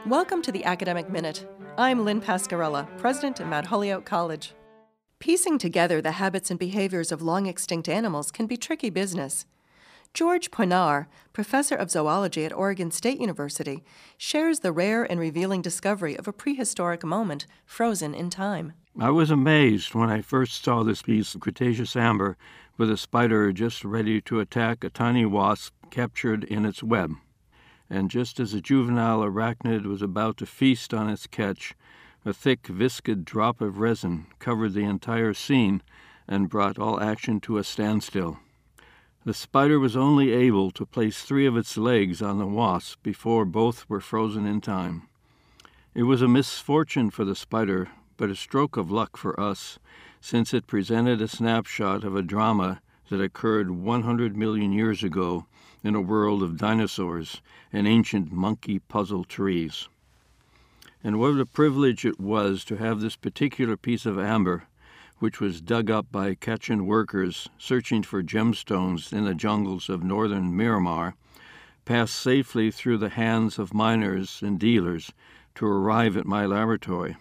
Welcome to the Academic Minute. I'm Lynn Pascarella, president at Mount Holyoke College. Piecing together the habits and behaviors of long-extinct animals can be tricky business. George Poinar, professor of zoology at Oregon State University, shares the rare and revealing discovery of a prehistoric moment frozen in time. I was amazed when I first saw this piece of Cretaceous amber with a spider just ready to attack a tiny wasp captured in its web. And just as a juvenile arachnid was about to feast on its catch, a thick, viscid drop of resin covered the entire scene and brought all action to a standstill. The spider was only able to place 3 of its legs on the wasp before both were frozen in time. It was a misfortune for the spider, but a stroke of luck for us, since it presented a snapshot of a drama that occurred 100 million years ago in a world of dinosaurs and ancient monkey puzzle trees. And what a privilege it was to have this particular piece of amber, which was dug up by Kachin workers searching for gemstones in the jungles of northern Myanmar, pass safely through the hands of miners and dealers to arrive at my laboratory.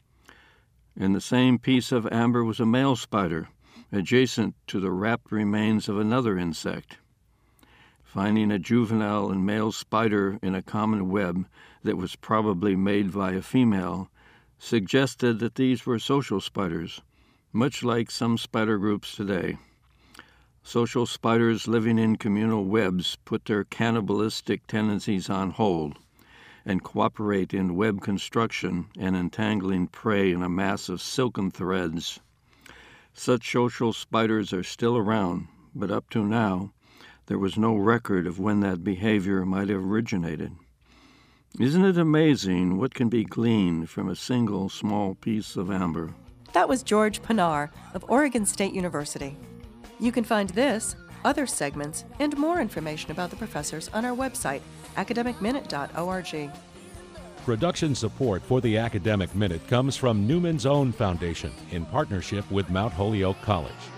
In the same piece of amber was a male spider, adjacent to the wrapped remains of another insect. Finding a juvenile and male spider in a common web that was probably made by a female suggested that these were social spiders, much like some spider groups today. Social spiders living in communal webs put their cannibalistic tendencies on hold and cooperate in web construction and entangling prey in a mass of silken threads. Such social spiders are still around, but up to now, there was no record of when that behavior might have originated. Isn't it amazing what can be gleaned from a single small piece of amber? That was George Poinar of Oregon State University. You can find this, other segments, and more information about the professors on our website, academicminute.org. Production support for the Academic Minute comes from Newman's Own Foundation in partnership with Mount Holyoke College.